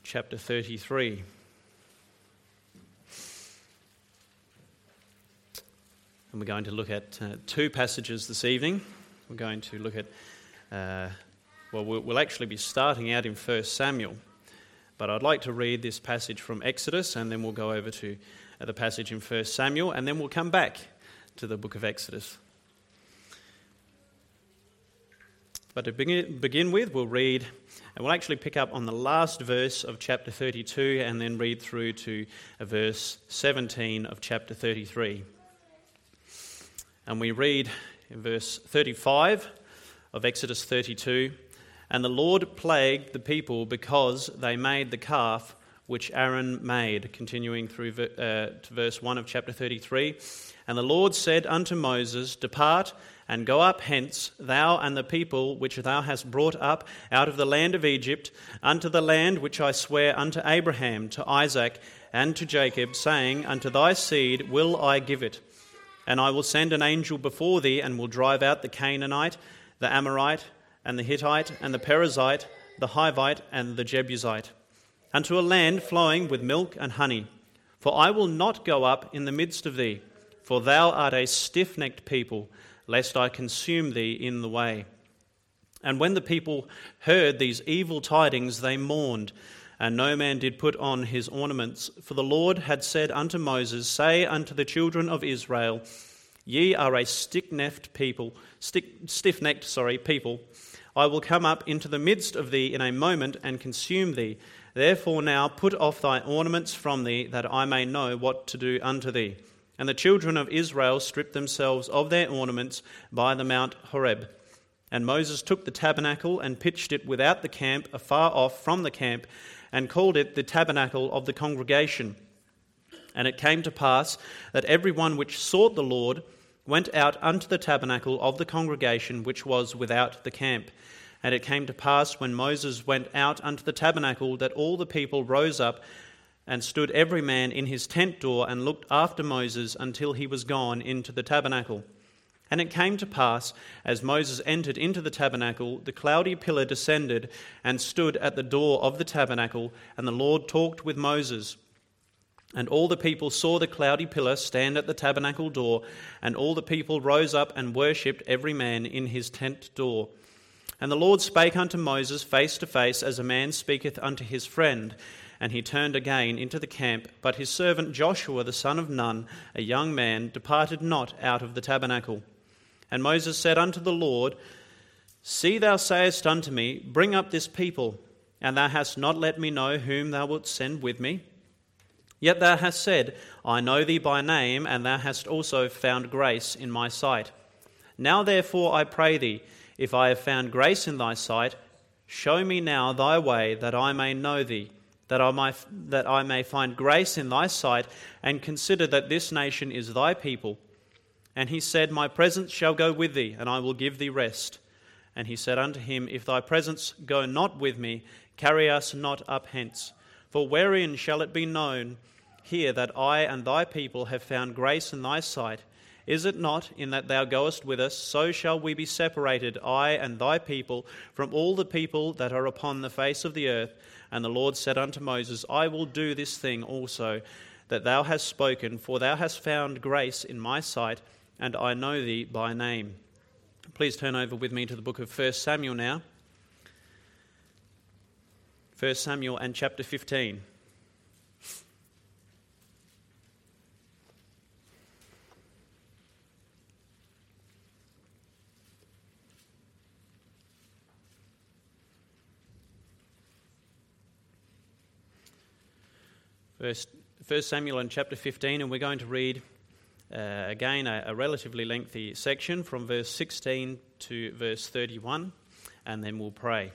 chapter 33. And we're going to look at two passages this evening. We're going to look at, we'll actually be starting out in 1 Samuel. But I'd like to read this passage from Exodus, and then we'll go over to the passage in 1 Samuel, and then we'll come back to the book of Exodus. But to begin with, we'll read, and we'll actually pick up on the last verse of chapter 32 and then read through to verse 17 of chapter 33. And we read in verse 35 of Exodus 32, "And the Lord plagued the people because they made the calf which Aaron made," continuing through to verse 1 of chapter 33. "And the Lord said unto Moses, Depart and go up hence, thou and the people which thou hast brought up out of the land of Egypt, unto the land which I swear unto Abraham, to Isaac, and to Jacob, saying, Unto thy seed will I give it. And I will send an angel before thee, and will drive out the Canaanite, the Amorite, and the Hittite, and the Perizzite, the Hivite, and the Jebusite, unto a land flowing with milk and honey. For I will not go up in the midst of thee, for thou art a stiff-necked people, lest I consume thee in the way." And when the people heard these evil tidings, they mourned, and no man did put on his ornaments. For the Lord had said unto Moses, "Say unto the children of Israel, Ye are a stiff-necked people. I will come up into the midst of thee in a moment and consume thee. Therefore now put off thy ornaments from thee, that I may know what to do unto thee." And the children of Israel stripped themselves of their ornaments by the Mount Horeb. And Moses took the tabernacle and pitched it without the camp, afar off from the camp, and called it the tabernacle of the congregation. And it came to pass that every one which sought the Lord went out unto the tabernacle of the congregation which was without the camp. And it came to pass when Moses went out unto the tabernacle that all the people rose up and stood every man in his tent door and looked after Moses until he was gone into the tabernacle. And it came to pass, as Moses entered into the tabernacle, the cloudy pillar descended and stood at the door of the tabernacle, and the Lord talked with Moses. And all the people saw the cloudy pillar stand at the tabernacle door, and all the people rose up and worshipped every man in his tent door. And the Lord spake unto Moses face to face, as a man speaketh unto his friend. And he turned again into the camp, but his servant Joshua the son of Nun, a young man, departed not out of the tabernacle. And Moses said unto the Lord, See, thou sayest unto me, Bring up this people, and thou hast not let me know whom thou wilt send with me. Yet thou hast said, I know thee by name, and thou hast also found grace in my sight. Now therefore I pray thee, if I have found grace in thy sight, show me now thy way, that I may know thee, that I may find grace in thy sight, and consider that this nation is thy people. And he said, My presence shall go with thee, and I will give thee rest. And he said unto him, If thy presence go not with me, carry us not up hence. For wherein shall it be known here that I and thy people have found grace in thy sight? Is it not in that thou goest with us? So shall we be separated, I and thy people, from all the people that are upon the face of the earth. And the Lord said unto Moses, I will do this thing also that thou hast spoken, for thou hast found grace in my sight, and I know thee by name. Please turn over with me to the book of 1 Samuel now. 1 Samuel and chapter 15. First Samuel and chapter 15, and we're going to read again a relatively lengthy section from verse 16 to verse 31, and then we'll pray.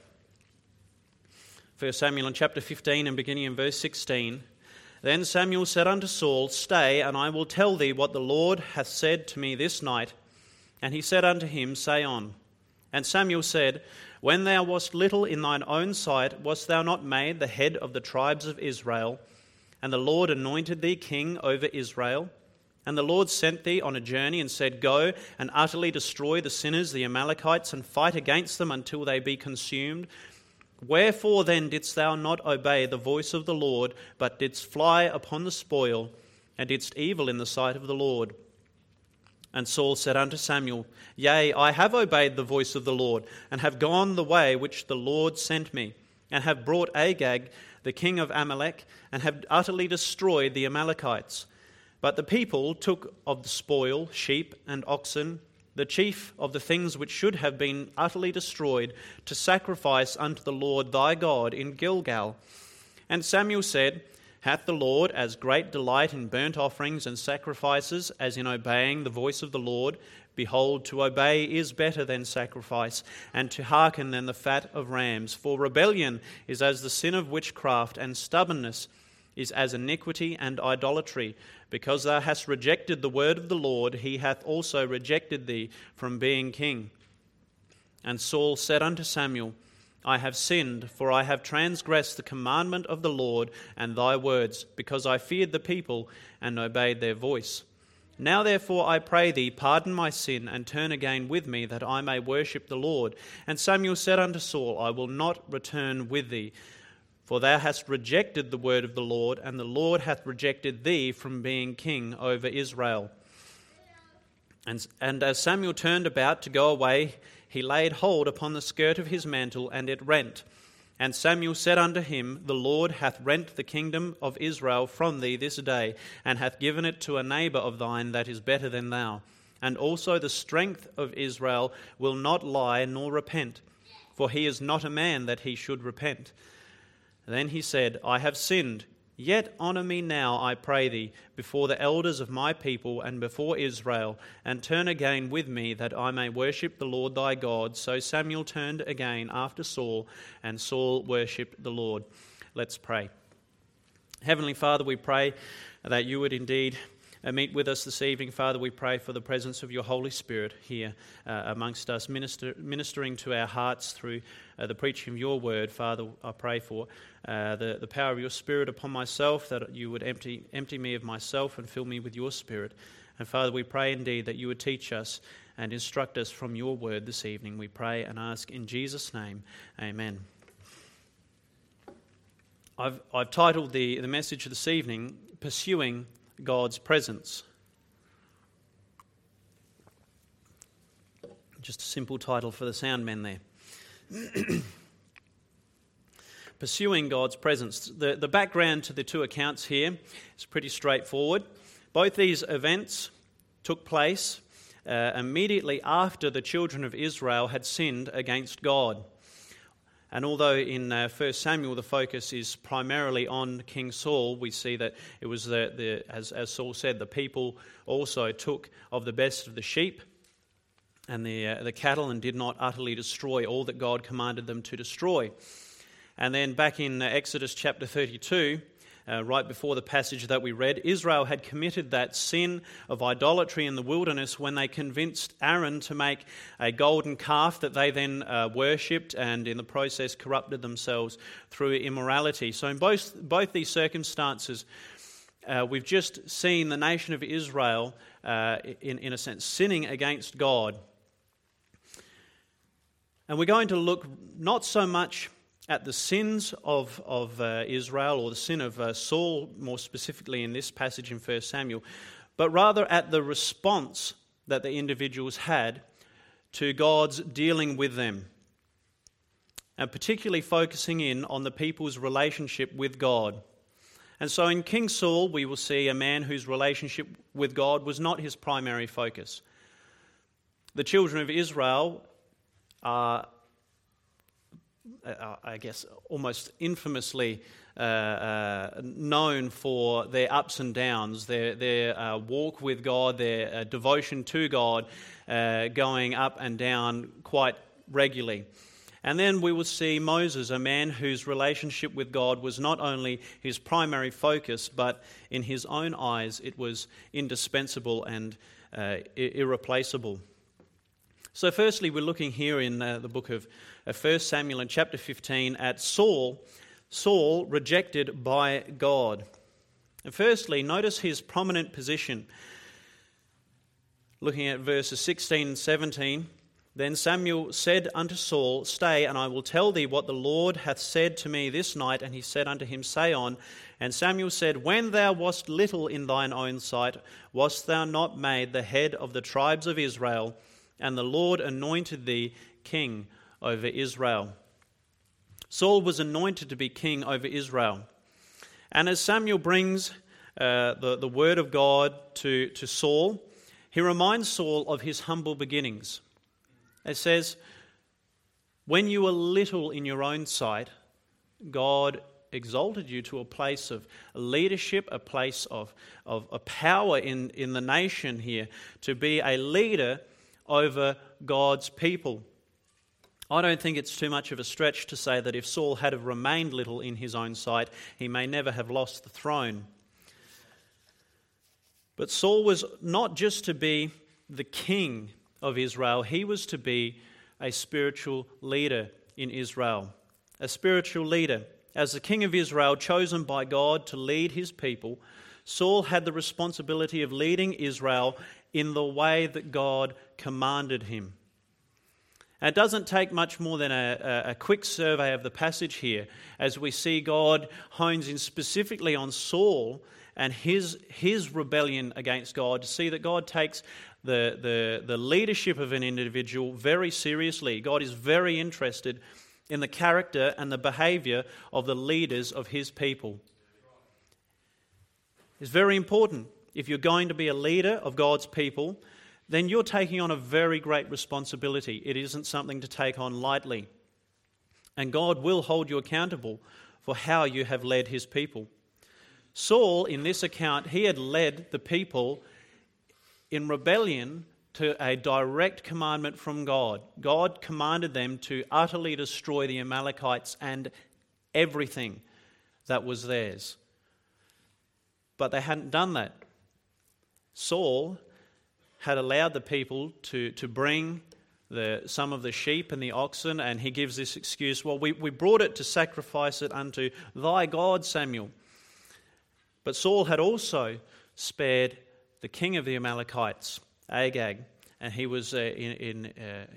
1 Samuel and chapter 15, and beginning in verse 16. Then Samuel said unto Saul, Stay, and I will tell thee what the Lord hath said to me this night. And he said unto him, Say on. And Samuel said, When thou wast little in thine own sight, wast thou not made the head of the tribes of Israel? And the Lord anointed thee king over Israel. And the Lord sent thee on a journey and said, Go and utterly destroy the sinners, the Amalekites, and fight against them until they be consumed. Wherefore then didst thou not obey the voice of the Lord, but didst fly upon the spoil, and didst evil in the sight of the Lord? And Saul said unto Samuel, Yea, I have obeyed the voice of the Lord, and have gone the way which the Lord sent me, and have brought Agag, the king of Amalek, and have utterly destroyed the Amalekites. But the people took of the spoil sheep and oxen, the chief of the things which should have been utterly destroyed, to sacrifice unto the Lord thy God in Gilgal. And Samuel said, Hath the Lord as great delight in burnt offerings and sacrifices as in obeying the voice of the Lord? Behold, to obey is better than sacrifice, and to hearken than the fat of rams. For rebellion is as the sin of witchcraft, and stubbornness is as iniquity and idolatry. Because thou hast rejected the word of the Lord, he hath also rejected thee from being king. And Saul said unto Samuel, I have sinned, for I have transgressed the commandment of the Lord and thy words, because I feared the people and obeyed their voice. Now therefore I pray thee, pardon my sin, and turn again with me, that I may worship the Lord. And Samuel said unto Saul, I will not return with thee, for thou hast rejected the word of the Lord, and the Lord hath rejected thee from being king over Israel. And as Samuel turned about to go away, he laid hold upon the skirt of his mantle, and it rent. And Samuel said unto him, The Lord hath rent the kingdom of Israel from thee this day, and hath given it to a neighbour of thine that is better than thou. And also the strength of Israel will not lie nor repent, for he is not a man that he should repent. Then he said, I have sinned. Yet honour me now, I pray thee, before the elders of my people and before Israel, and turn again with me, that I may worship the Lord thy God. So Samuel turned again after Saul, and Saul worshipped the Lord. Let's pray. Heavenly Father, we pray that you would indeed meet with us this evening. Father, we pray for the presence of your Holy Spirit here amongst us, ministering to our hearts through the preaching of your word. Father, I pray for the power of your Spirit upon myself, that you would empty me of myself and fill me with your Spirit. And Father, we pray indeed that you would teach us and instruct us from your word this evening. We pray and ask in Jesus' name, amen. I've titled the message this evening, Pursuing God's Presence. Just a simple title for the sound men there. Pursuing God's presence. The background to the two accounts here is pretty straightforward. Both these events took place immediately after the children of Israel had sinned against God. And although in 1 Samuel the focus is primarily on King Saul, we see that it was, as Saul said, the people also took of the best of the sheep and the cattle and did not utterly destroy all that God commanded them to destroy. And then back in Exodus chapter 32, right before the passage that we read, Israel had committed that sin of idolatry in the wilderness when they convinced Aaron to make a golden calf that they then worshipped, and in the process corrupted themselves through immorality. So in both these circumstances, we've just seen the nation of Israel, in a sense, sinning against God. And we're going to look not so much at the sins of Israel, or the sin of Saul, more specifically in this passage in 1 Samuel, but rather at the response that the individuals had to God's dealing with them, and particularly focusing in on the people's relationship with God. And so in King Saul, we will see a man whose relationship with God was not his primary focus. The children of Israel are, I guess, almost infamously known for their ups and downs, their walk with God, their devotion to God, going up and down quite regularly. And then we will see Moses, a man whose relationship with God was not only his primary focus, but in his own eyes it was indispensable and irreplaceable. So firstly, we're looking here in the book of 1 Samuel in chapter 15 at Saul rejected by God. And firstly, notice his prominent position. Looking at verses 16 and 17, Then Samuel said unto Saul, Stay, and I will tell thee what the Lord hath said to me this night. And he said unto him, Say on. And Samuel said, When thou wast little in thine own sight, wast thou not made the head of the tribes of Israel? And the Lord anointed thee king over Israel. Saul was anointed to be king over Israel. And as Samuel brings the word of God to Saul, he reminds Saul of his humble beginnings. It says, when you were little in your own sight, God exalted you to a place of leadership, a place of a power in the nation here, to be a leader over God's people. I don't think it's too much of a stretch to say that if Saul had have remained little in his own sight, he may never have lost the throne. But Saul was not just to be the king of Israel, he was to be a spiritual leader in Israel. A spiritual leader. As the king of Israel, chosen by God to lead his people, Saul had the responsibility of leading Israel in the way that God commanded him. And it doesn't take much more than a quick survey of the passage here as we see God hones in specifically on Saul and his rebellion against God, to see that God takes the leadership of an individual very seriously. God is very interested in the character and the behavior of the leaders of his people. It's very important. If you're going to be a leader of God's people, then you're taking on a very great responsibility. It isn't something to take on lightly. And God will hold you accountable for how you have led his people. Saul, in this account, he had led the people in rebellion to a direct commandment from God. God commanded them to utterly destroy the Amalekites and everything that was theirs. But they hadn't done that. Saul had allowed the people to bring some of the sheep and the oxen, and he gives this excuse, well, we brought it to sacrifice it unto thy God, Samuel. But Saul had also spared the king of the Amalekites, Agag, and he was in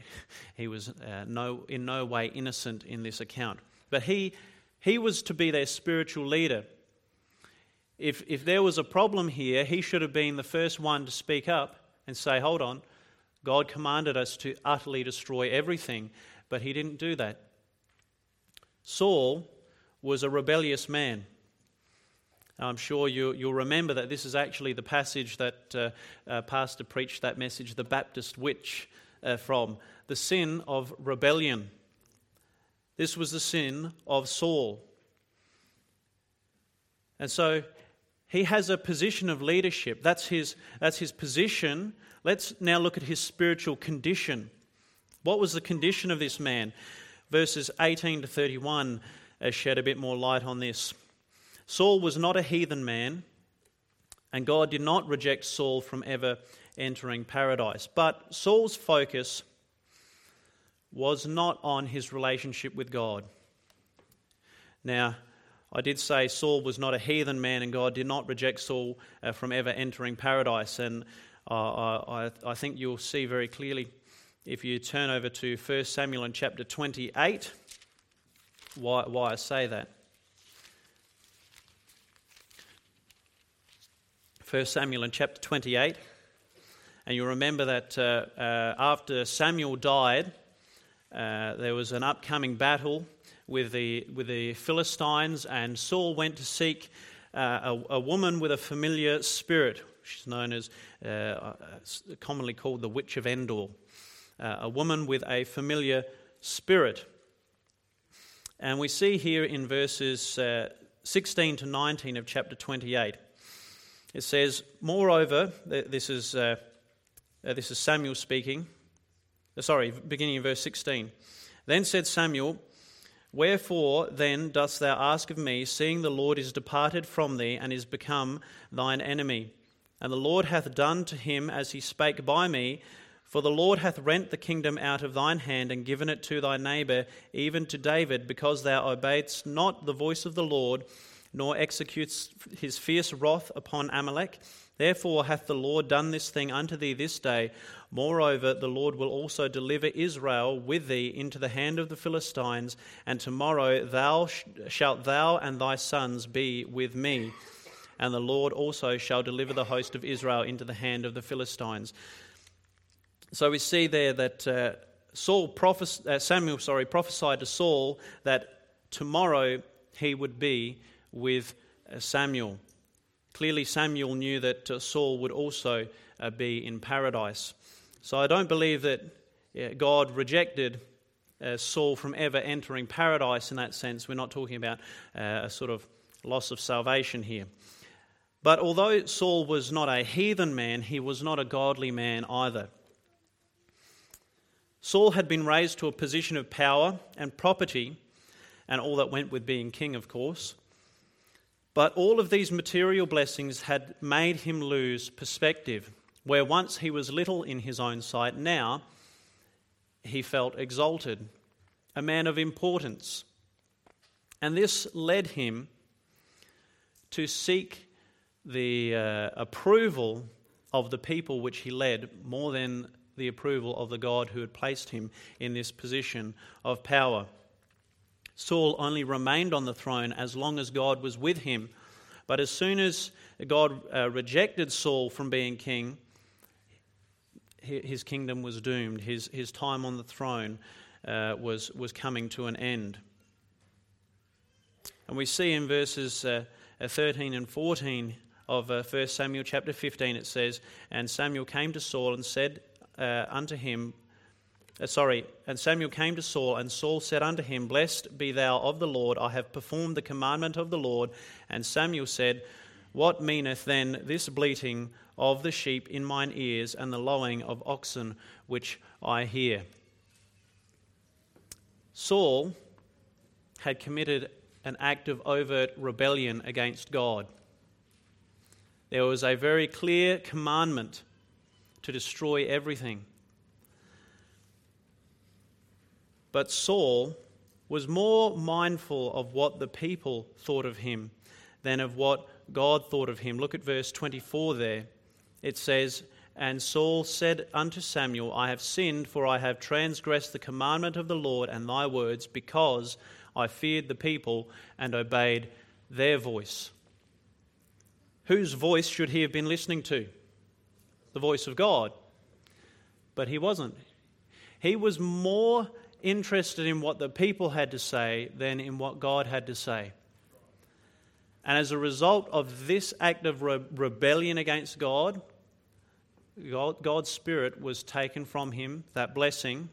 no way innocent in this account. But he was to be their spiritual leader. If there was a problem here, he should have been the first one to speak up and say, hold on, God commanded us to utterly destroy everything, but he didn't do that. Saul was a rebellious man. I'm sure you'll remember that this is actually the passage that Pastor preached that message, The Baptist Witch, from. The sin of rebellion. This was the sin of Saul. And so he has a position of leadership. That's his position. Let's now look at his spiritual condition. What was the condition of this man? Verses 18 to 31 shed a bit more light on this. Saul was not a heathen man, and God did not reject Saul from ever entering paradise. But Saul's focus was not on his relationship with God. Now, I did say Saul was not a heathen man, and God did not reject Saul from ever entering paradise. And I think you'll see very clearly if you turn over to 1 Samuel in chapter 28 why I say that. 1 Samuel in chapter 28, and you'll remember that after Samuel died, there was an upcoming battle with the Philistines, and Saul went to seek a woman with a familiar spirit. She's known as, commonly called the Witch of Endor, a woman with a familiar spirit. And we see here in verses 16 to 19 of chapter 28, it says, moreover, this is Samuel speaking, beginning in verse 16. Then said Samuel, wherefore then dost thou ask of me, seeing the Lord is departed from thee, and is become thine enemy? And the Lord hath done to him as he spake by me, for the Lord hath rent the kingdom out of thine hand, and given it to thy neighbour, even to David, because thou obeyedst not the voice of the Lord, nor executes his fierce wrath upon Amalek. Therefore hath the Lord done this thing unto thee this day. Moreover, the Lord will also deliver Israel with thee into the hand of the Philistines, and tomorrow shalt thou and thy sons be with me. And the Lord also shall deliver the host of Israel into the hand of the Philistines. So we see there that Samuel prophesied to Saul that tomorrow he would be with Samuel. Clearly Samuel knew that Saul would also be in paradise. So I don't believe that God rejected Saul from ever entering paradise in that sense. We're not talking about a sort of loss of salvation here. But although Saul was not a heathen man, he was not a godly man either. Saul had been raised to a position of power and property, and all that went with being king, of course. But all of these material blessings had made him lose perspective. Where once he was little in his own sight, now he felt exalted, a man of importance. And this led him to seek the approval of the people which he led more than the approval of the God who had placed him in this position of power. Saul only remained on the throne as long as God was with him. But as soon as God rejected Saul from being king, his kingdom was doomed. His time on the throne was coming to an end. And we see in verses 13 and 14 of 1 Samuel chapter 15, it says, And Samuel came to Saul and said unto him, And Samuel came to Saul, and Saul said unto him, Blessed be thou of the Lord, I have performed the commandment of the Lord. And Samuel said, What meaneth then this bleating of the sheep in mine ears, and the lowing of oxen which I hear? Saul had committed an act of overt rebellion against God. There was a very clear commandment to destroy everything. But Saul was more mindful of what the people thought of him than of what God thought of him. Look at verse 24 there. It says, And Saul said unto Samuel, I have sinned, for I have transgressed the commandment of the Lord and thy words, because I feared the people and obeyed their voice. Whose voice should he have been listening to? The voice of God. But he wasn't. He was more interested in what the people had to say than in what God had to say. And as a result of this act of rebellion against God, God's Spirit was taken from him, that blessing,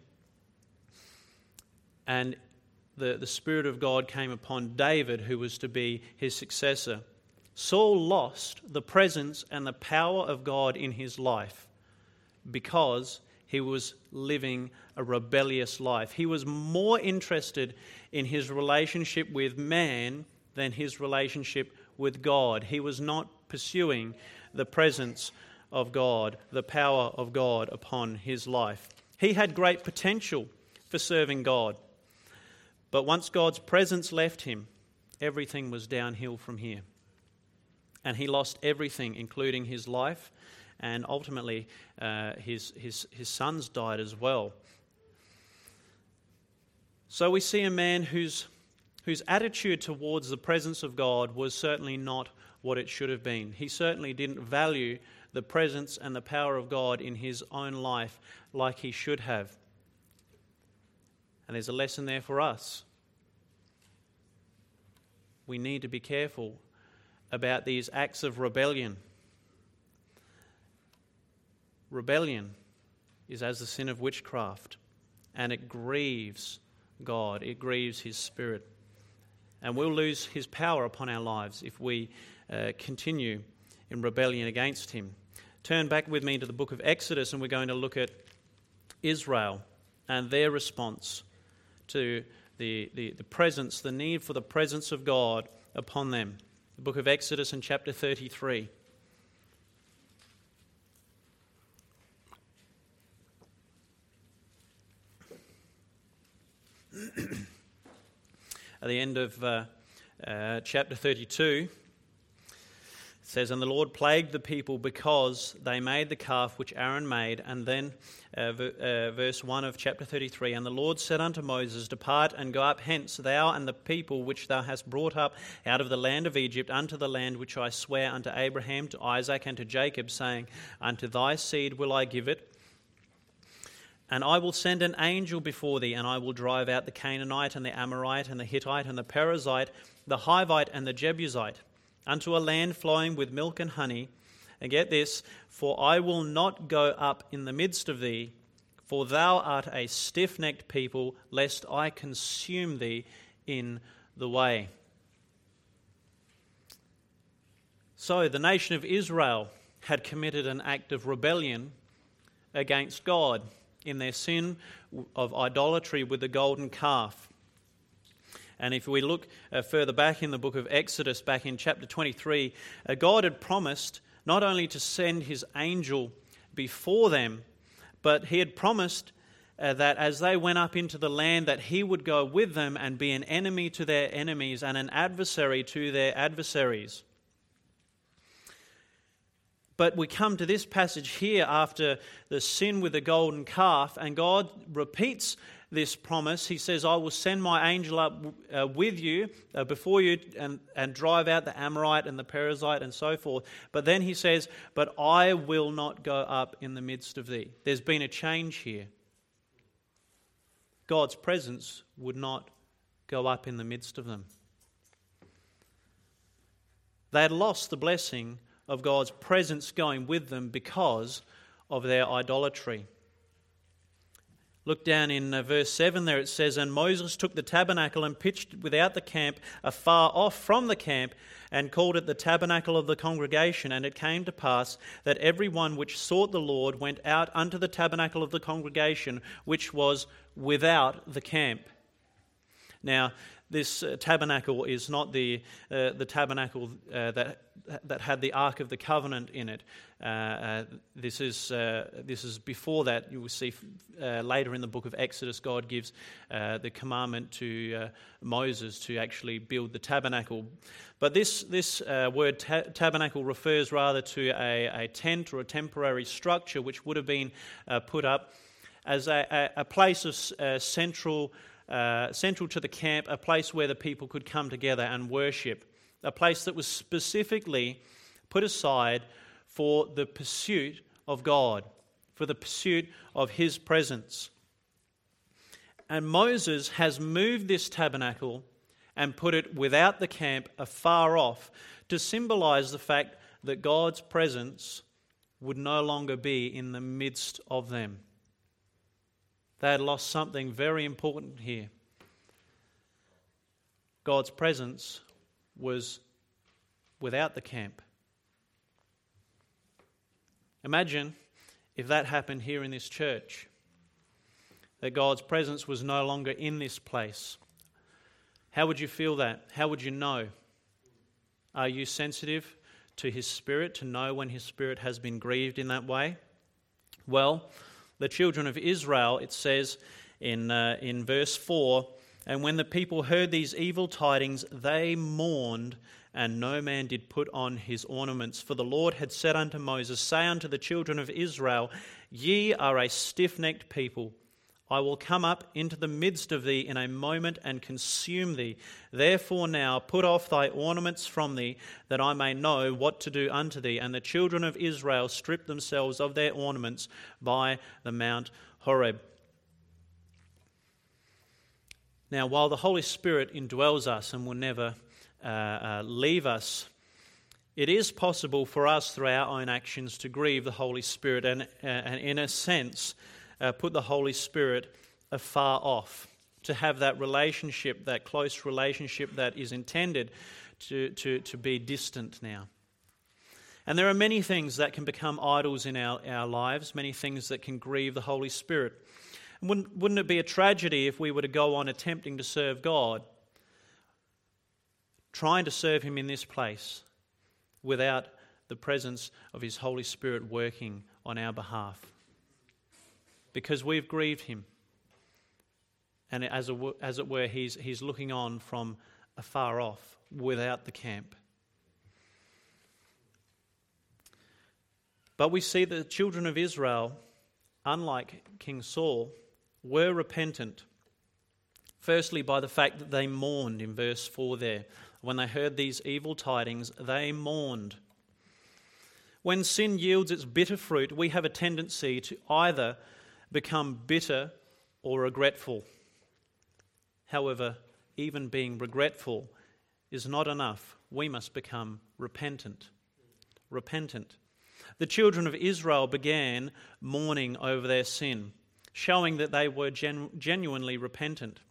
and the Spirit of God came upon David, who was to be his successor. Saul lost the presence and the power of God in his life because he was living a rebellious life. He was more interested in his relationship with man than his relationship with God. He was not pursuing the presence of God, the power of God upon his life. He had great potential for serving God. But once God's presence left him, everything was downhill from here. And he lost everything, including his life, and ultimately his sons died as well. So we see a man whose attitude towards the presence of God was certainly not what it should have been. He certainly didn't value the presence and the power of God in his own life like he should have. And there's a lesson there for us. We need to be careful about these acts of rebellion. Rebellion is as the sin of witchcraft, and it grieves God, it grieves his Spirit. And we'll lose his power upon our lives if we continue in rebellion against him. Turn back with me to the book of Exodus, and we're going to look at Israel and their response to the presence, the need for the presence of God upon them. The book of Exodus in chapter 33. At the end of chapter 32. It says, "And the Lord plagued the people because they made the calf which Aaron made." And then verse 1 of chapter 33, "And the Lord said unto Moses, Depart and go up hence, thou and the people which thou hast brought up out of the land of Egypt unto the land which I swear unto Abraham, to Isaac, and to Jacob, saying, Unto thy seed will I give it. And I will send an angel before thee, and I will drive out the Canaanite and the Amorite and the Hittite and the Perizzite, the Hivite and the Jebusite, unto a land flowing with milk and honey. And get this, for I will not go up in the midst of thee, for thou art a stiff-necked people, lest I consume thee in the way." So the nation of Israel had committed an act of rebellion against God in their sin of idolatry with the golden calf. And if we look further back in the book of Exodus, back in chapter 23, God had promised not only to send his angel before them, but he had promised that as they went up into the land, that he would go with them and be an enemy to their enemies and an adversary to their adversaries. But we come to this passage here after the sin with the golden calf, and God repeats this promise. He says, "I will send my angel up with you, before you, and drive out the Amorite and the Perizzite," and so forth. But then he says, "But I will not go up in the midst of thee." There's been a change here. God's presence would not go up in the midst of them. They had lost the blessing of God's presence going with them because of their idolatry. Look down in verse 7 there, it says, "And Moses took the tabernacle and pitched without the camp afar off from the camp, and called it the tabernacle of the congregation. And it came to pass that every one which sought the Lord went out unto the tabernacle of the congregation, which was without the camp." Now, this tabernacle is not the tabernacle that had the Ark of the Covenant in it. This is before that. You will see later in the book of Exodus, God gives the commandment to Moses to actually build the tabernacle. But this word tabernacle refers rather to a tent or a temporary structure which would have been put up as a place of central to the camp, a place where the people could come together and worship, a place that was specifically put aside for the pursuit of God, for the pursuit of his presence. And Moses has moved this tabernacle and put it without the camp, afar off, to symbolize the fact that God's presence would no longer be in the midst of them. They had lost something very important here. God's presence was without the camp. Imagine if that happened here in this church, that God's presence was no longer in this place. How would you feel that? How would you know? Are you sensitive to his Spirit to know when his Spirit has been grieved in that way? Well, the children of Israel, it says in verse 4, "And when the people heard these evil tidings, they mourned, and no man did put on his ornaments. For the Lord had said unto Moses, Say unto the children of Israel, Ye are a stiff-necked people. I will come up into the midst of thee in a moment and consume thee. Therefore now put off thy ornaments from thee, that I may know what to do unto thee. And the children of Israel stripped themselves of their ornaments by the Mount Horeb." Now, while the Holy Spirit indwells us and will never leave us, it is possible for us through our own actions to grieve the Holy Spirit and in a sense, put the Holy Spirit afar off, to have that relationship, that close relationship that is intended to be distant now. And there are many things that can become idols in our lives, many things that can grieve the Holy Spirit. Wouldn't it be a tragedy if we were to go on attempting to serve God, trying to serve him in this place, without the presence of his Holy Spirit working on our behalf? Because we've grieved him. And as it were, he's looking on from afar off, without the camp. But we see that the children of Israel, unlike King Saul, were repentant. Firstly, by the fact that they mourned in verse 4 there. When they heard these evil tidings, they mourned. When sin yields its bitter fruit, we have a tendency to either become bitter or regretful. However, even being regretful is not enough. We must become repentant. Repentant. The children of Israel began mourning over their sin, showing that they were genuinely repentant.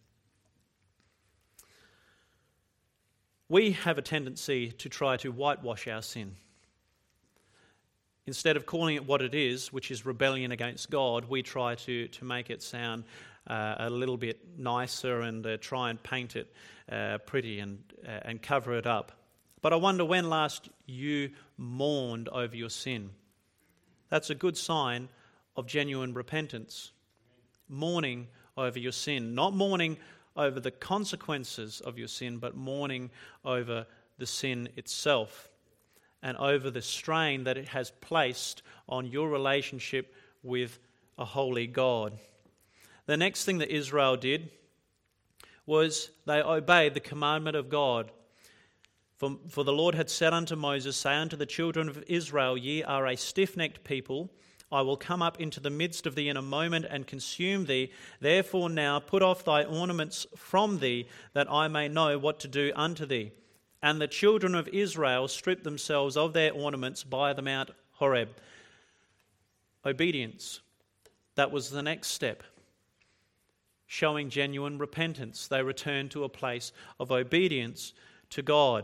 We have a tendency to try to whitewash our sin. Instead of calling it what it is, which is rebellion against God, we try to make it sound a little bit nicer and try and paint it pretty and cover it up. But I wonder when last you mourned over your sin. That's a good sign of genuine repentance. Mourning over your sin. Not mourning over the consequences of your sin, but mourning over the sin itself and over the strain that it has placed on your relationship with a holy God. The next thing that Israel did was they obeyed the commandment of God. For the Lord had said unto Moses, say unto the children of Israel, ye are a stiff-necked people. I will come up into the midst of thee in a moment and consume thee. Therefore now put off thy ornaments from thee, that I may know what to do unto thee. And the children of Israel stripped themselves of their ornaments by the Mount Horeb. Obedience. That was the next step. Showing genuine repentance. They returned to a place of obedience to God.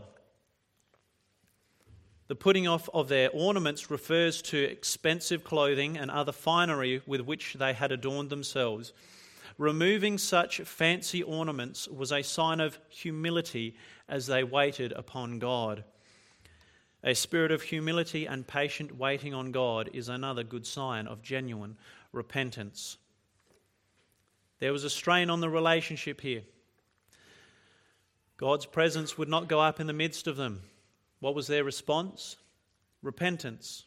The putting off of their ornaments refers to expensive clothing and other finery with which they had adorned themselves. Removing such fancy ornaments was a sign of humility as they waited upon God. A spirit of humility and patient waiting on God is another good sign of genuine repentance. There was a strain on the relationship here. God's presence would not go up in the midst of them. What was their response? Repentance.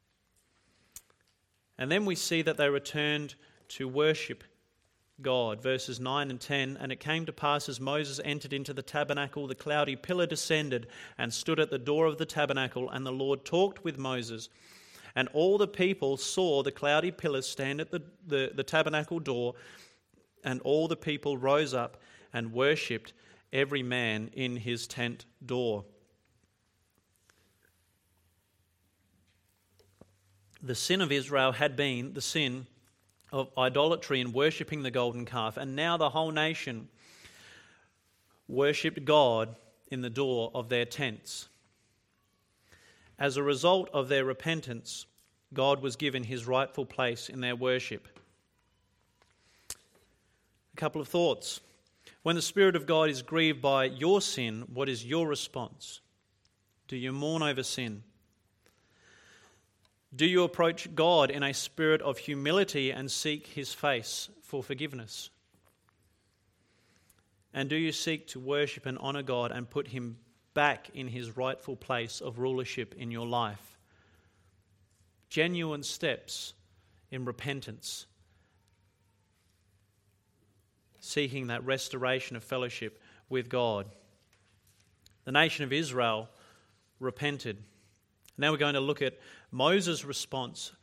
And then we see that they returned to worship God. Verses 9 and 10, and it came to pass as Moses entered into the tabernacle, the cloudy pillar descended and stood at the door of the tabernacle, and the Lord talked with Moses. And all the people saw the cloudy pillar stand at the tabernacle door, and all the people rose up and worshipped, every man in his tent door. The sin of Israel had been the sin of idolatry and worshipping the golden calf, and now the whole nation worshipped God in the door of their tents. As a result of their repentance, God was given his rightful place in their worship. A couple of thoughts. When the Spirit of God is grieved by your sin, what is your response? Do you mourn over sin? Do you approach God in a spirit of humility and seek his face for forgiveness? And do you seek to worship and honour God and put him back in his rightful place of rulership in your life? Genuine steps in repentance, seeking that restoration of fellowship with God. The nation of Israel repented. Now we're going to look at Moses' response,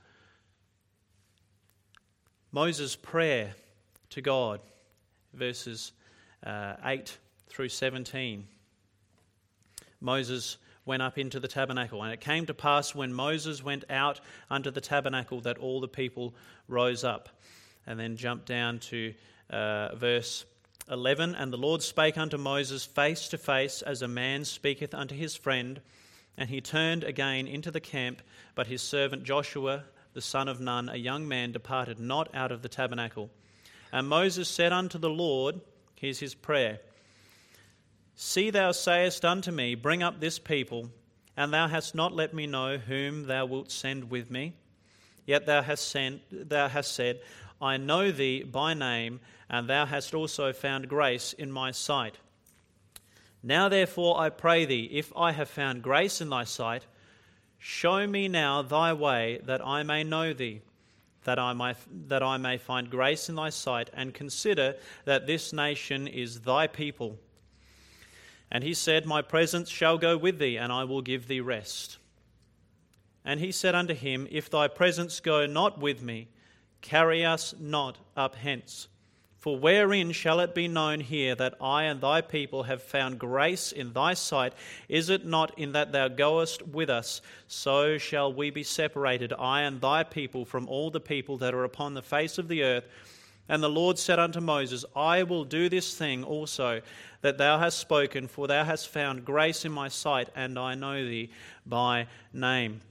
Moses' prayer to God, verses 8 through 17. Moses went up into the tabernacle, and it came to pass when Moses went out unto the tabernacle that all the people rose up. And then jump down to verse 11. And the Lord spake unto Moses face to face, as a man speaketh unto his friend. And he turned again into the camp, but his servant Joshua, the son of Nun, a young man, departed not out of the tabernacle. And Moses said unto the Lord, here's his prayer, See, thou sayest unto me, Bring up this people, and thou hast not let me know whom thou wilt send with me. Yet thou hast said, I know thee by name, and thou hast also found grace in my sight. Now therefore I pray thee, if I have found grace in thy sight, show me now thy way, that I may know thee, that I may find grace in thy sight, and consider that this nation is thy people. And he said, My presence shall go with thee, and I will give thee rest. And he said unto him, If thy presence go not with me, carry us not up hence. For wherein shall it be known here that I and thy people have found grace in thy sight? Is it not in that thou goest with us? So shall we be separated, I and thy people, from all the people that are upon the face of the earth. And the Lord said unto Moses, I will do this thing also that thou hast spoken, for thou hast found grace in my sight, and I know thee by name.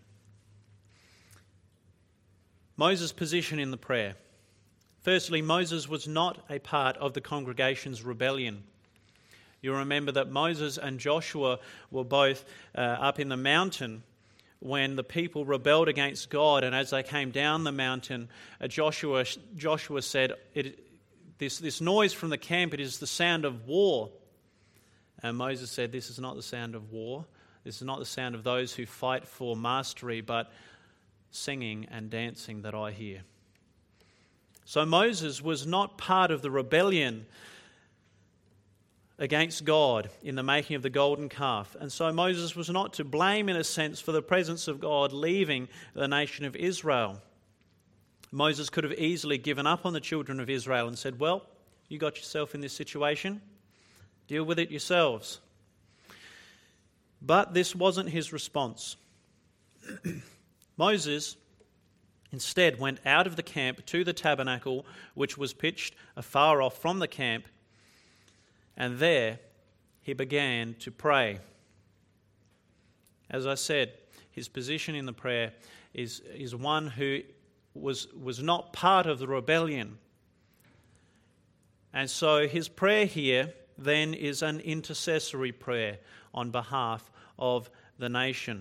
Moses' position in the prayer. Firstly, Moses was not a part of the congregation's rebellion. You remember that Moses and Joshua were both up in the mountain when the people rebelled against God, and as they came down the mountain, Joshua said, this noise from the camp, it is the sound of war. And Moses said, this is not the sound of war. This is not the sound of those who fight for mastery, but singing and dancing that I hear. So Moses was not part of the rebellion against God in the making of the golden calf. And so Moses was not to blame, in a sense, for the presence of God leaving the nation of Israel. Moses could have easily given up on the children of Israel and said, well, you got yourself in this situation, deal with it yourselves. But this wasn't his response. Moses instead went out of the camp to the tabernacle, which was pitched afar off from the camp, and there he began to pray. As I said, his position in the prayer is one who was not part of the rebellion. And so his prayer here then is an intercessory prayer on behalf of the nation.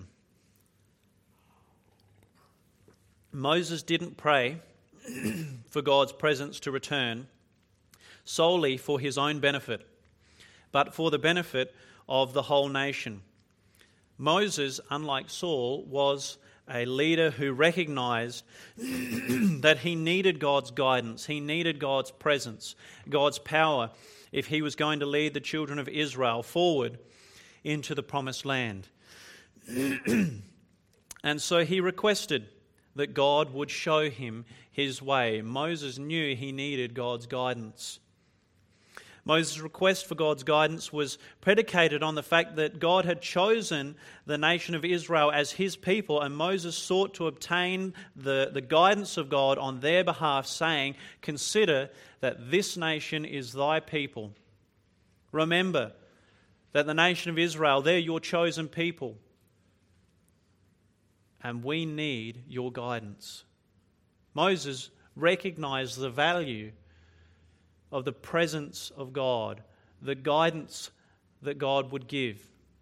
Moses didn't pray for God's presence to return solely for his own benefit, but for the benefit of the whole nation. Moses, unlike Saul, was a leader who recognized that he needed God's guidance, he needed God's presence, God's power, if he was going to lead the children of Israel forward into the promised land. And so he requested that God would show him his way. Moses knew he needed God's guidance. Moses' request for God's guidance was predicated on the fact that God had chosen the nation of Israel as his people, and Moses sought to obtain the guidance of God on their behalf, saying, consider that this nation is thy people. Remember that the nation of Israel, they're your chosen people. And we need your guidance. Moses recognized the value of the presence of God, the guidance that God would give.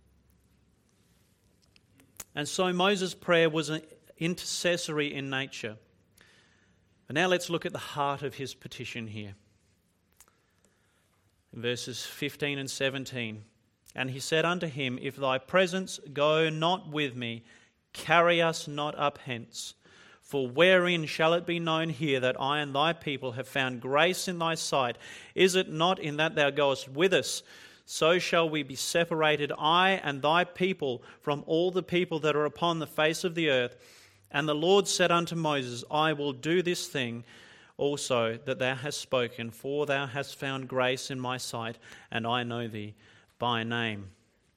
And so Moses' prayer was intercessory in nature. But now let's look at the heart of his petition here. In verses 15 and 17. And he said unto him, If thy presence go not with me, carry us not up hence. For wherein shall it be known here that I and thy people have found grace in thy sight? Is it not in that thou goest with us? So shall we be separated, I and thy people, from all the people that are upon the face of the earth. And the Lord said unto Moses, I will do this thing also that thou hast spoken, for thou hast found grace in my sight, and I know thee by name.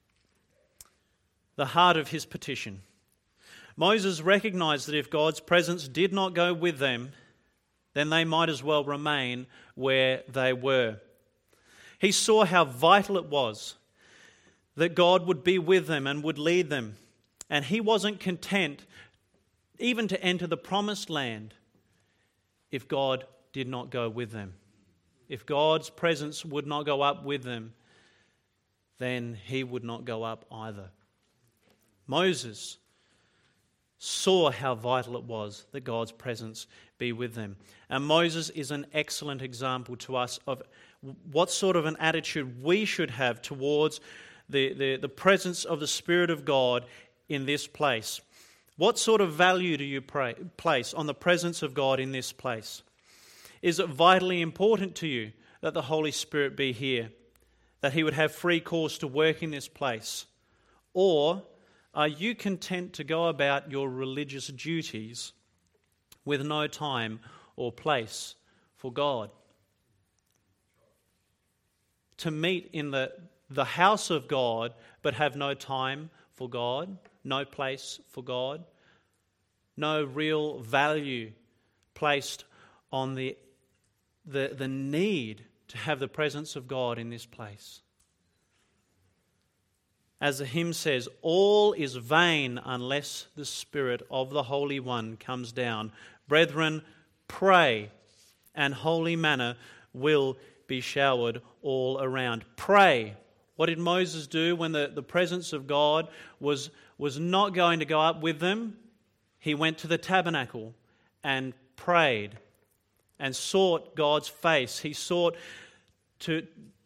The heart of his petition. Moses recognized that if God's presence did not go with them, then they might as well remain where they were. He saw how vital it was that God would be with them and would lead them. And he wasn't content even to enter the promised land if God did not go with them. If God's presence would not go up with them, then he would not go up either. Moses saw how vital it was that God's presence be with them. And Moses is an excellent example to us of what sort of an attitude we should have towards the presence of the Spirit of God in this place. What sort of value do you place on the presence of God in this place? Is it vitally important to you that the Holy Spirit be here, that He would have free course to work in this place? Or are you content to go about your religious duties with no time or place for God? To meet in the house of God but have no time for God, no place for God, no real value placed on the need to have the presence of God in this place. As the hymn says, all is vain unless the Spirit of the Holy One comes down. Brethren, pray, and holy manna will be showered all around. Pray. What did Moses do when the presence of God was not going to go up with them? He went to the tabernacle and prayed and sought God's face. He sought to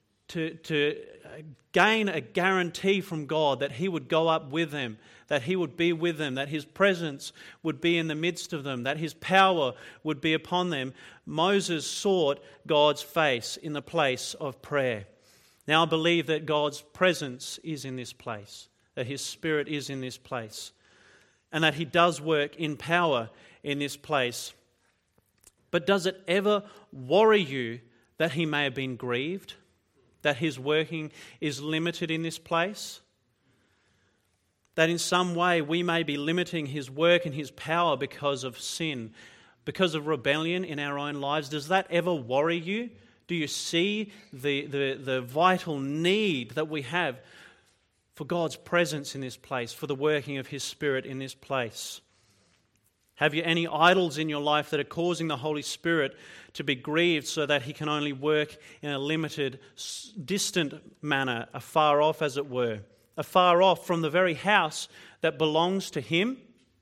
gain a guarantee from God that He would go up with them, that He would be with them, that His presence would be in the midst of them, that His power would be upon them. Moses sought God's face in the place of prayer. Now I believe that God's presence is in this place, that His Spirit is in this place, and that He does work in power in this place. But does it ever worry you that He may have been grieved, that His working is limited in this place? That in some way we may be limiting His work and His power because of sin, because of rebellion in our own lives? Does that ever worry you? Do you see the vital need that we have for God's presence in this place, for the working of His Spirit in this place? Have you any idols in your life that are causing the Holy Spirit to be grieved so that He can only work in a limited, distant manner, afar off as it were, afar off from the very house that belongs to Him?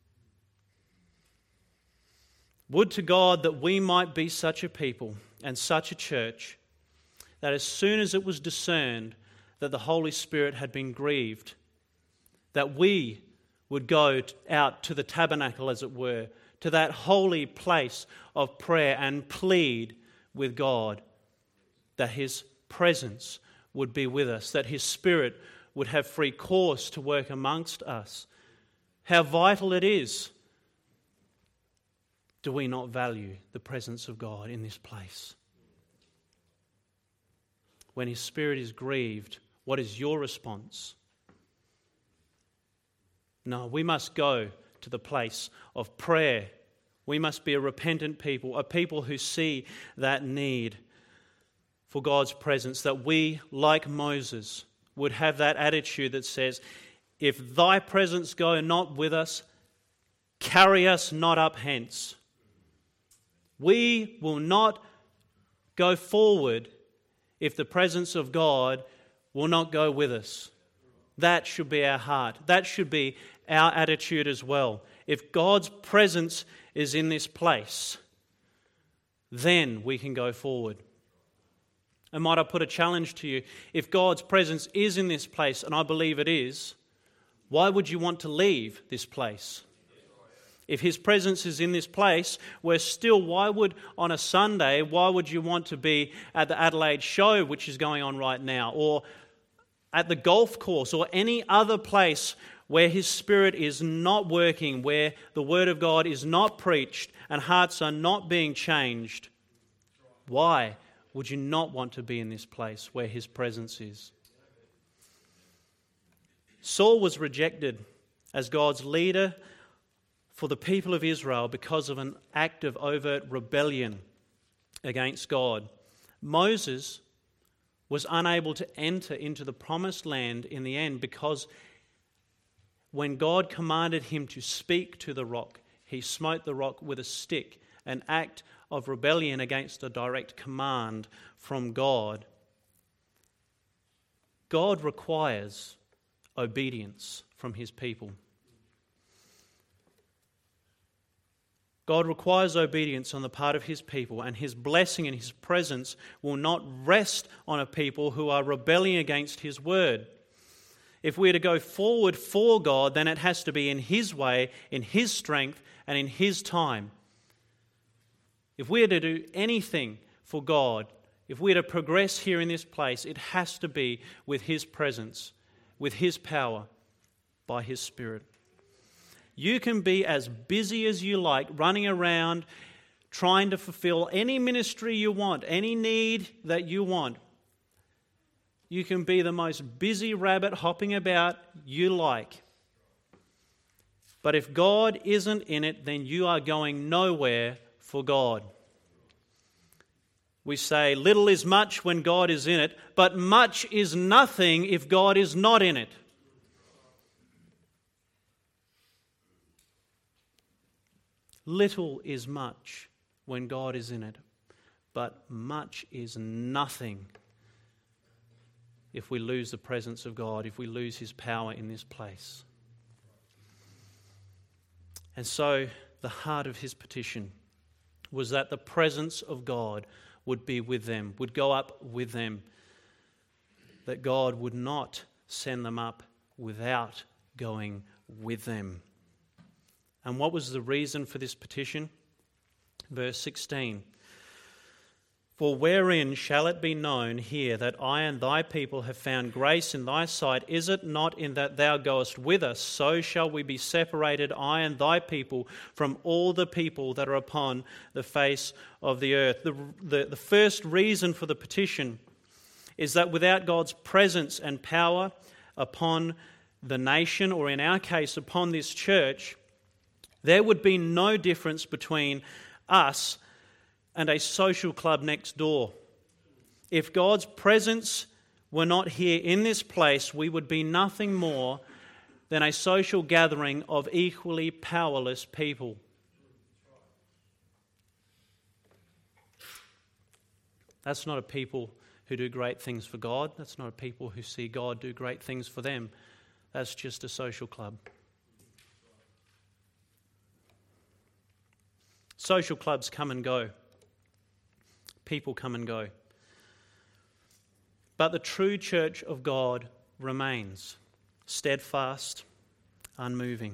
Would to God that we might be such a people and such a church that as soon as it was discerned that the Holy Spirit had been grieved, that we would go out to the tabernacle, as it were, to that holy place of prayer and plead with God that His presence would be with us, that His Spirit would have free course to work amongst us. How vital it is. Do we not value the presence of God in this place? When His Spirit is grieved, what is your response? No, we must go to the place of prayer. We must be a repentant people, a people who see that need for God's presence, that we, like Moses, would have that attitude that says, if Thy presence go not with us, carry us not up hence. We will not go forward if the presence of God will not go with us. That should be our heart. That should be our attitude as well. If God's presence is in this place, then we can go forward. And might I put a challenge to you? If God's presence is in this place, and I believe it is, why would you want to leave this place? If His presence is in this place, why would on a Sunday, why would you want to be at the Adelaide show, which is going on right now, or at the golf course, or any other place where His Spirit is not working, where the Word of God is not preached and hearts are not being changed? Why would you not want to be in this place where His presence is? Saul was rejected as God's leader for the people of Israel because of an act of overt rebellion against God. Moses was unable to enter into the promised land in the end because when God commanded him to speak to the rock, he smote the rock with a stick, an act of rebellion against a direct command from God. God requires obedience from His people. God requires obedience on the part of His people, and His blessing and His presence will not rest on a people who are rebelling against His word. If we're to go forward for God, then it has to be in His way, in His strength, and in His time. If we're to do anything for God, if we're to progress here in this place, it has to be with His presence, with His power, by His Spirit. You can be as busy as you like, running around, trying to fulfill any ministry you want, any need that you want. You can be the most busy rabbit hopping about you like. But if God isn't in it, then you are going nowhere for God. We say little is much when God is in it, but much is nothing if God is not in it. Little is much when God is in it, but much is nothing if we lose the presence of God, if we lose His power in this place. And so the heart of his petition was that the presence of God would be with them, would go up with them, that God would not send them up without going with them. And what was the reason for this petition? Verse 16. For wherein shall it be known here that I and thy people have found grace in thy sight? Is it not in that thou goest with us? So shall we be separated, I and thy people, from all the people that are upon the face of the earth. The first reason for the petition is that without God's presence and power upon the nation, or in our case upon this church, there would be no difference between us and a social club next door. If God's presence were not here in this place, we would be nothing more than a social gathering of equally powerless people. That's not a people who do great things for God. That's not a people who see God do great things for them. That's just a social club. Social clubs come and go. People come and go. But the true church of God remains steadfast, unmoving.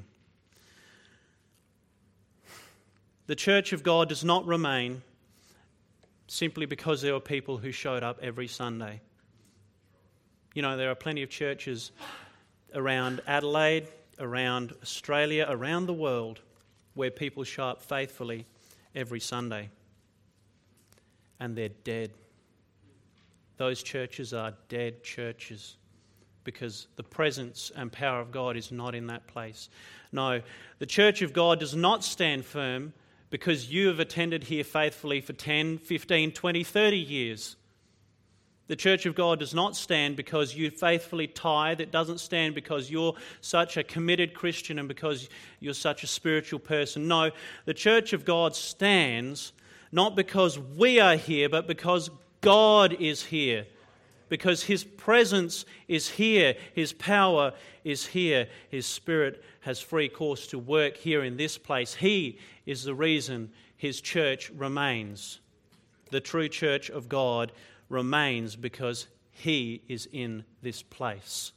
The church of God does not remain simply because there were people who showed up every Sunday. You know, there are plenty of churches around Adelaide, around Australia, around the world, where people show up faithfully every Sunday. And they're dead. Those churches are dead churches because the presence and power of God is not in that place. No, the church of God does not stand firm because you have attended here faithfully for 10, 15, 20, 30 years. The church of God does not stand because you faithfully tithe. It doesn't stand because you're such a committed Christian and because you're such a spiritual person. No, the church of God stands not because we are here, but because God is here. Because His presence is here. His power is here. His Spirit has free course to work here in this place. He is the reason His church remains. The true church of God remains because He is in this place.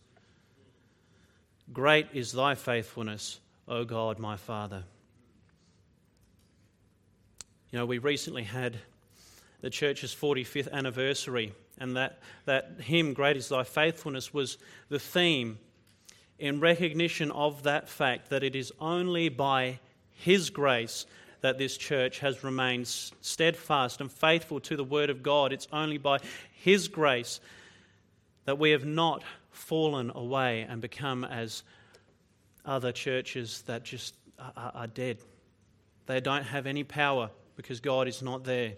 Great is thy faithfulness, O God, my Father. You know, we recently had the church's 45th anniversary, and that hymn, Great is Thy Faithfulness, was the theme in recognition of that fact that it is only by His grace that this church has remained steadfast and faithful to the Word of God. It's only by His grace that we have not fallen away and become as other churches that just are dead. They don't have any power because God is not there.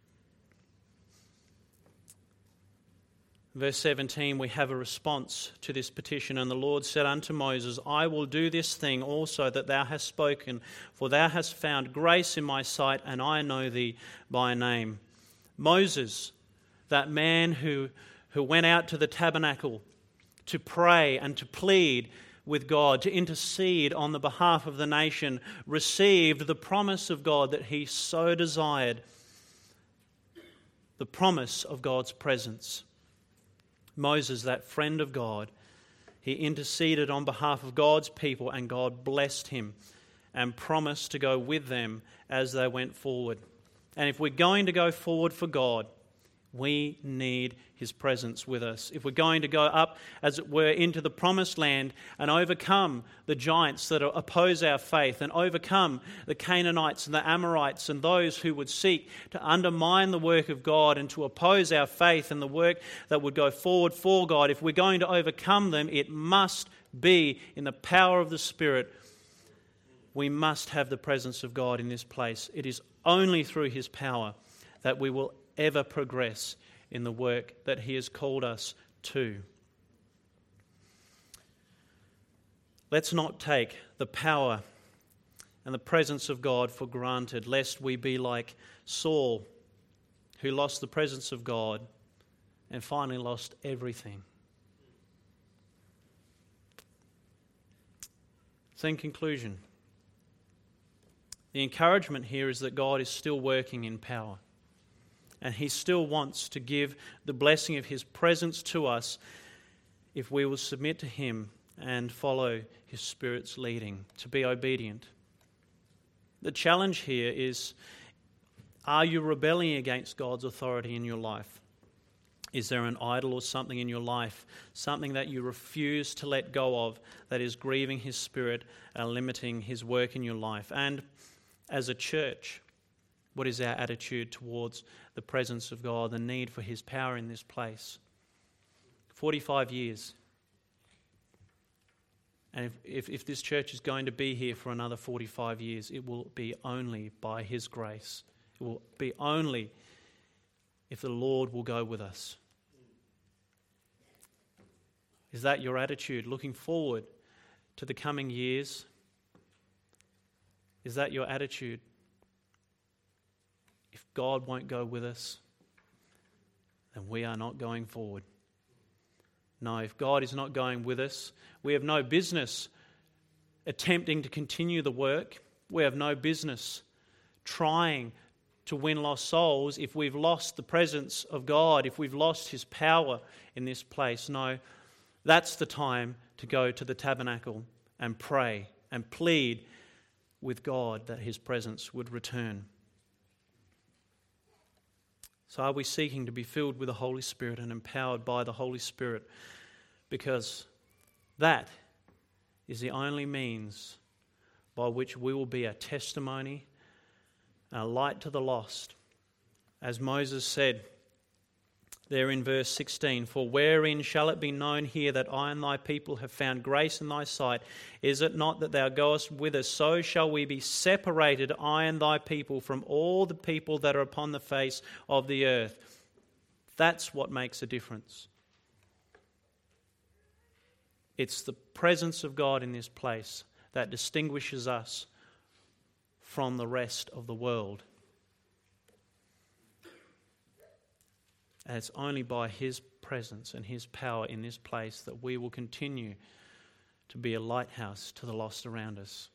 Verse 17, we have a response to this petition. And the Lord said unto Moses, I will do this thing also that thou hast spoken, for thou hast found grace in my sight, and I know thee by name. Moses, that man who went out to the tabernacle to pray and to plead with God, to intercede on the behalf of the nation, received the promise of God that he so desired, the promise of God's presence. Moses, that friend of God, He interceded on behalf of God's people, and God blessed him and promised to go with them as they went forward. And if we're going to go forward for God, we need his presence with us. If we're going to go up, as it were, into the promised land and overcome the giants that oppose our faith, and overcome the Canaanites and the Amorites and those who would seek to undermine the work of God and to oppose our faith and the work that would go forward for God, if we're going to overcome them, it must be in the power of the Spirit. We must have the presence of God in this place. It is only through his power that we will ever progress in the work that he has called us to. Let's not take the power and the presence of God for granted, lest we be like Saul, who lost the presence of God and finally lost everything. So in conclusion, the encouragement here is that God is still working in power. And he still wants to give the blessing of his presence to us if we will submit to him and follow his Spirit's leading, to be obedient. The challenge here is, are you rebelling against God's authority in your life? Is there an idol or something in your life, something that you refuse to let go of, that is grieving his Spirit and limiting his work in your life? And as a church, what is our attitude towards the presence of God, the need for his power in this place? 45 years. And if this church is going to be here for another 45 years, it will be only by his grace. It will be only if the Lord will go with us. Is that your attitude looking forward to the coming years? Is that your attitude? If God won't go with us, then we are not going forward. No, if God is not going with us, we have no business attempting to continue the work. We have no business trying to win lost souls if we've lost the presence of God, if we've lost his power in this place. No, that's the time to go to the tabernacle and pray and plead with God that his presence would return. So are we seeking to be filled with the Holy Spirit and empowered by the Holy Spirit? Because that is the only means by which we will be a testimony, a light to the lost. As Moses said there in verse 16, "For wherein shall it be known here that I and thy people have found grace in thy sight? Is it not that thou goest with us? So shall we be separated, I and thy people, from all the people that are upon the face of the earth." That's what makes a difference. It's the presence of God in this place that distinguishes us from the rest of the world. And it's only by his presence and his power in this place that we will continue to be a lighthouse to the lost around us.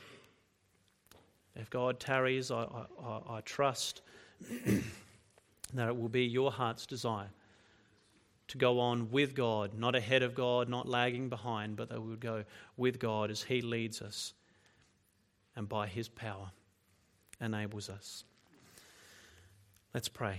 If God tarries, I trust that it will be your heart's desire to go on with God, not ahead of God, not lagging behind, but that we would go with God as he leads us and by his power enables us. Let's pray.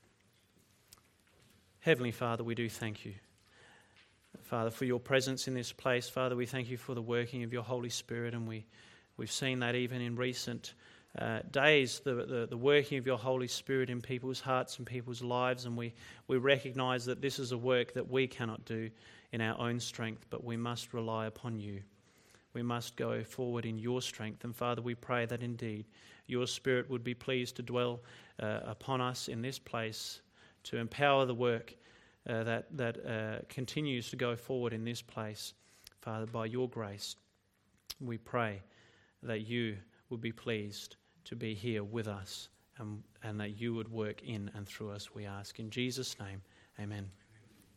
Heavenly Father, we do thank you, Father, for your presence in this place. Father, we thank you for the working of your Holy Spirit, and we've seen that even in recent days, the working of your Holy Spirit in people's hearts and people's lives, and we recognise that this is a work that we cannot do in our own strength, but we must rely upon you. We must go forward in your strength, and Father, we pray that indeed your Spirit would be pleased to dwell upon us in this place, to empower the work that continues to go forward in this place. Father, by your grace, we pray that you would be pleased to be here with us and that you would work in and through us, we ask. In Jesus' name, amen.